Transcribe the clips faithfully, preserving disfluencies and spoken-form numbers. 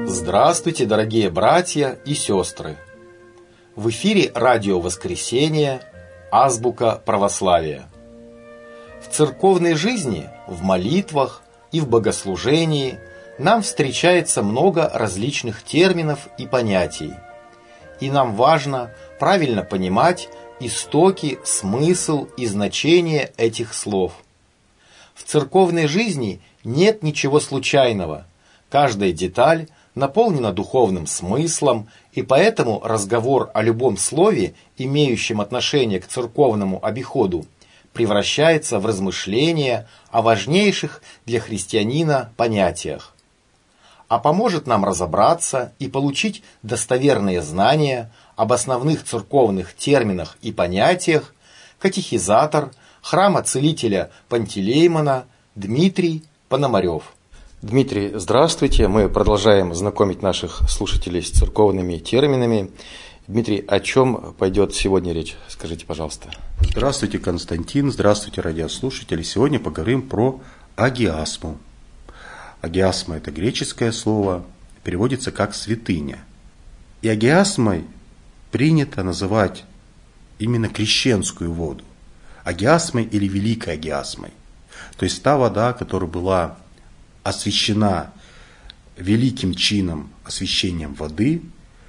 Здравствуйте, дорогие братья и сестры! В эфире радио «Воскресение», азбука православия. В церковной жизни, в молитвах и в богослужении нам встречается много различных терминов и понятий. И нам важно правильно понимать истоки, смысл и значение этих слов. В церковной жизни нет ничего случайного. Каждая деталь наполнена духовным смыслом, и поэтому разговор о любом слове, имеющем отношение к церковному обиходу, превращается в размышления о важнейших для христианина понятиях. А поможет нам разобраться и получить достоверные знания об основных церковных терминах и понятиях катехизатор храма целителя Пантелеймона Дмитрий Пономарев. Дмитрий, здравствуйте. Мы продолжаем знакомить наших слушателей с церковными терминами. Дмитрий, о чем пойдет сегодня речь? Скажите, пожалуйста. Здравствуйте, Константин. Здравствуйте, радиослушатели. Сегодня поговорим про агиасму. Агиасма – это греческое слово, переводится как «святыня». И агиасмой принято называть именно крещенскую воду. Агиасмой или великой агиасмой. То есть та вода, которая была освящена великим чином, освящением воды,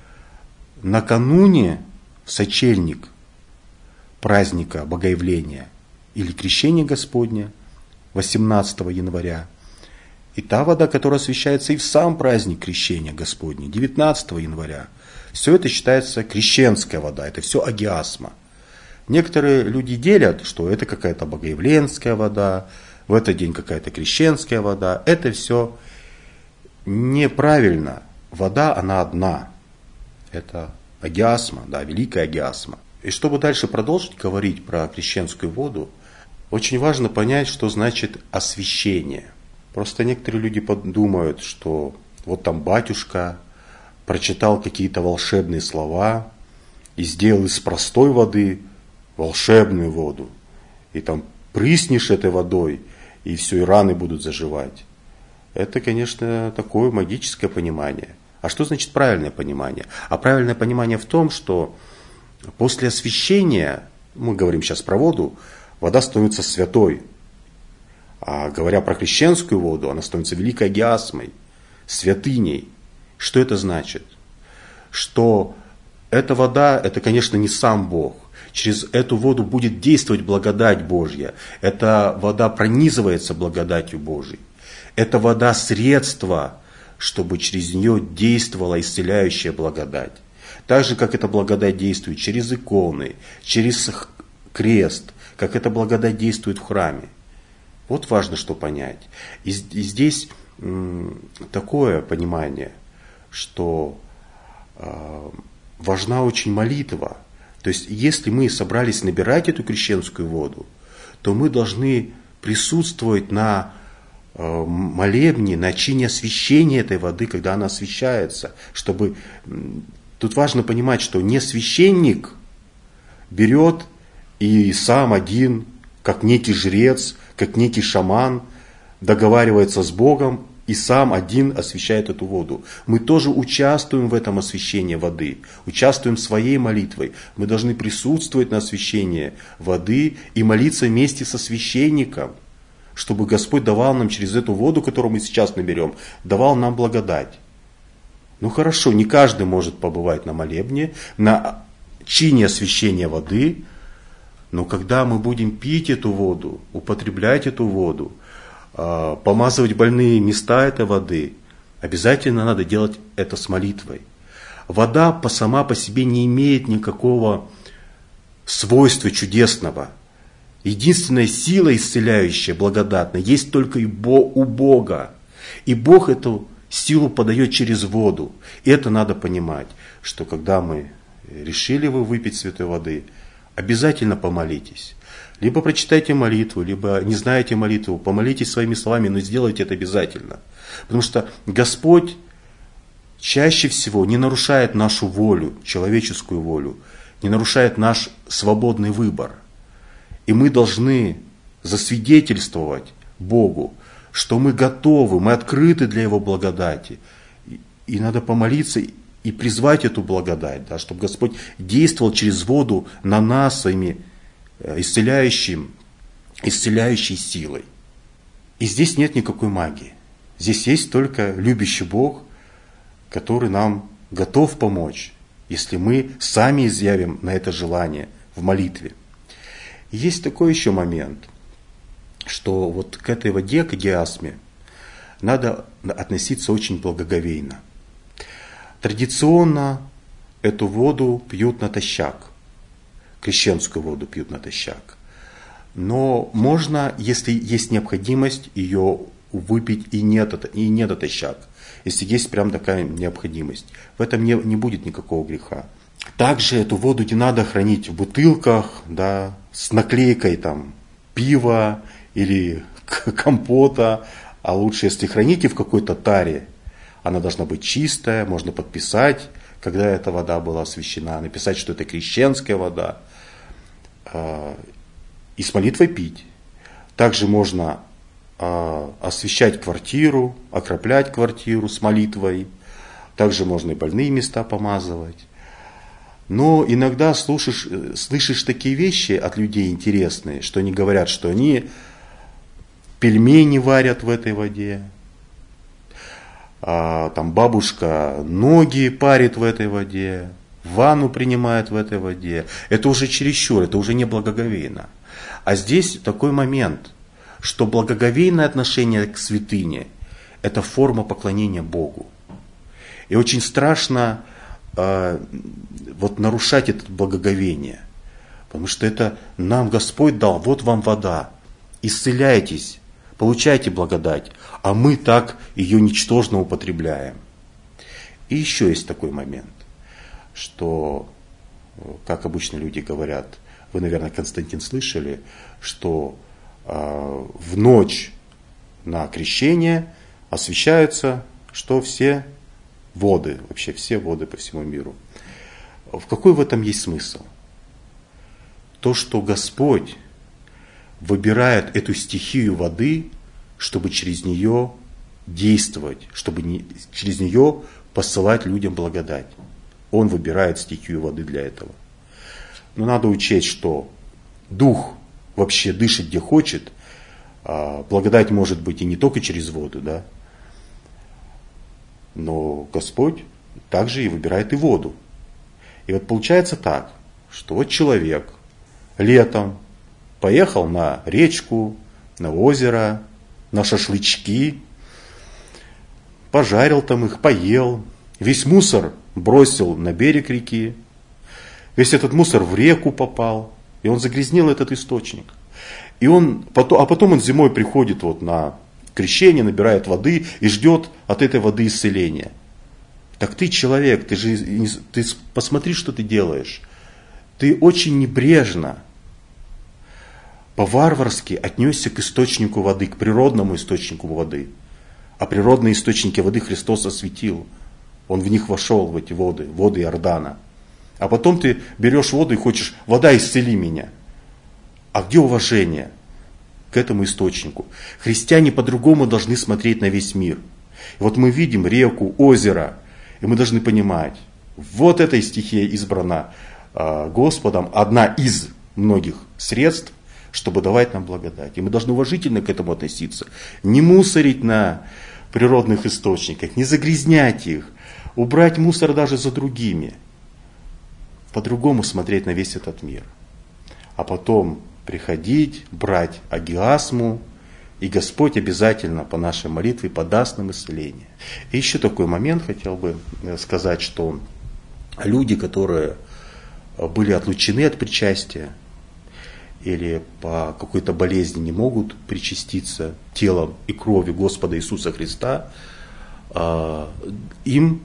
накануне в сочельник праздника Богоявления или Крещения Господня восемнадцатого января, и та вода, которая освящается и в сам праздник Крещения Господня девятнадцатого января, все это считается крещенская вода, это все агиасма. Некоторые люди делят, что это какая-то богоявленская вода, в этот день какая-то крещенская вода. Это все неправильно. Вода, она одна. Это агиасма, да, великая агиасма. И чтобы дальше продолжить говорить про крещенскую воду, очень важно понять, что значит освящение. Просто некоторые люди подумают, что вот там батюшка прочитал какие-то волшебные слова и сделал из простой воды волшебную воду. И там прыснешь этой водой, и все, и раны будут заживать. Это, конечно, такое магическое понимание. А что значит правильное понимание? А правильное понимание в том, что после освящения, мы говорим сейчас про воду, вода становится святой. А говоря про крещенскую воду, она становится великой агиасмой, святыней. Что это значит? Что эта вода, это, конечно, не сам Бог. Через эту воду будет действовать благодать Божья. Эта вода пронизывается благодатью Божией. Эта вода средство, чтобы через нее действовала исцеляющая благодать. Так же, как эта благодать действует через иконы, через крест, как эта благодать действует в храме. Вот важно, что понять. И, и здесь м, такое понимание, что э, важна очень молитва. То есть, если мы собрались набирать эту крещенскую воду, то мы должны присутствовать на э, молебне, на чине освящения этой воды, когда она освящается. Чтобы... Тут важно понимать, что не священник берет и сам один, как некий жрец, как некий шаман, договаривается с Богом и сам один освящает эту воду. Мы тоже участвуем в этом освящении воды, участвуем своей молитвой. Мы должны присутствовать на освящении воды и молиться вместе со священником, чтобы Господь давал нам через эту воду, которую мы сейчас наберем, давал нам благодать. Ну хорошо, не каждый может побывать на молебне, на чине освящения воды, но когда мы будем пить эту воду, употреблять эту воду, помазывать больные места этой воды, обязательно надо делать это с молитвой. Вода по сама по себе не имеет никакого свойства чудесного. Единственная сила исцеляющая, благодатная, есть только и у Бога. И Бог эту силу подает через воду. И это надо понимать, что когда мы решили вы выпить святой воды, обязательно помолитесь. Либо прочитайте молитву, либо не знаете молитву, помолитесь своими словами, но сделайте это обязательно. Потому что Господь чаще всего не нарушает нашу волю, человеческую волю, не нарушает наш свободный выбор. И мы должны засвидетельствовать Богу, что мы готовы, мы открыты для Его благодати. и надо помолиться и призвать эту благодать, да, чтобы Господь действовал через воду на нас своими исцеляющим, исцеляющей силой. И здесь нет никакой магии. Здесь есть только любящий Бог, который нам готов помочь, если мы сами изъявим на это желание в молитве. И есть такой еще момент, что вот к этой воде, к агиасме, надо относиться очень благоговейно. Традиционно эту воду пьют натощак, крещенскую воду пьют натощак. Но можно, если есть необходимость, ее выпить и не, и не натощак, если есть прям такая необходимость. В этом не, не будет никакого греха. Также эту воду не надо хранить в бутылках, да, с наклейкой там, пива или компота, а лучше, если храните в какой-то таре, она должна быть чистая, можно подписать, когда эта вода была освящена, написать, что это крещенская вода, и с молитвой пить. Также можно освещать квартиру, окроплять квартиру с молитвой, также можно и больные места помазывать. Но иногда слушаешь, слышишь такие вещи от людей интересные, что они говорят, что они пельмени варят в этой воде, а, там бабушка ноги парит в этой воде, ванну принимает в этой воде. Это уже чересчур, это уже не благоговейно. А здесь такой момент, что благоговейное отношение к святыне – это форма поклонения Богу. И очень страшно э, вот нарушать это благоговение, потому что это нам Господь дал, вот вам вода, исцеляйтесь, получайте благодать, а мы так ее ничтожно употребляем. И еще есть такой момент, что, как обычно люди говорят, вы, наверное, Константин, слышали, что э, в ночь на крещение освящаются, что все воды, вообще все воды по всему миру. В какой в этом есть смысл? То, что Господь выбирает эту стихию воды, чтобы через нее действовать, чтобы не, через нее посылать людям благодать. Он выбирает стихию воды для этого. Но надо учесть, что Дух вообще дышит где хочет, а благодать может быть и не только через воду, да? Но Господь также и выбирает и воду. И вот получается так, что вот человек летом поехал на речку, на озеро, на шашлычки, пожарил там их, поел, весь мусор бросил на берег реки, весь этот мусор в реку попал, и он загрязнил этот источник. И он, а потом он зимой приходит вот на крещение, набирает воды и ждет от этой воды исцеления. Так ты человек, ты же ты посмотри, что ты делаешь. Ты очень небрежно, по-варварски отнесся к источнику воды, к природному источнику воды. А природные источники воды Христос осветил. Он в них вошел, в эти воды, воды Иордана. А потом ты берешь воду и хочешь, вода, исцели меня. А где уважение к этому источнику? Христиане по-другому должны смотреть на весь мир. И вот мы видим реку, озеро, и мы должны понимать, вот эта стихия избрана Господом, одна из многих средств, чтобы давать нам благодать. И мы должны уважительно к этому относиться. Не мусорить на природных источниках, не загрязнять их, убрать мусор даже за другими. По-другому смотреть на весь этот мир. А потом приходить, брать агиасму, и Господь обязательно по нашей молитве подаст нам исцеление. И еще такой момент хотел бы сказать, что люди, которые были отлучены от причастия, или по какой-то болезни не могут причаститься телом и кровью Господа Иисуса Христа, им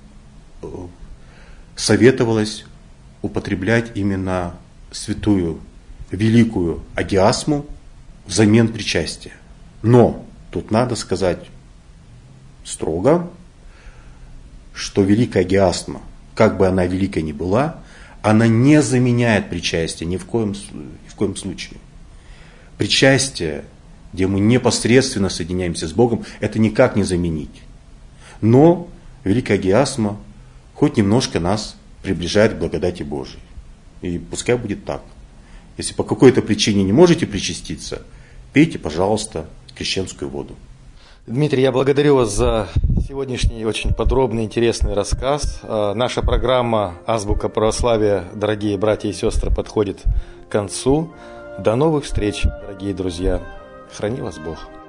советовалось употреблять именно святую, великую агиасму взамен причастия. Но тут надо сказать строго, что великая агиасма, как бы она великой ни была, она не заменяет причастие ни в коем, ни в коем случае. Причастие, где мы непосредственно соединяемся с Богом, это никак не заменить. Но великая гиасма хоть немножко нас приближает к благодати Божией. И пускай будет так. Если по какой-то причине не можете причаститься, пейте, пожалуйста, крещенскую воду. Дмитрий, я благодарю вас за сегодняшний очень подробный, интересный рассказ. Наша программа «Азбука православия», дорогие братья и сестры, подходит к концу. До новых встреч, дорогие друзья. Храни вас Бог.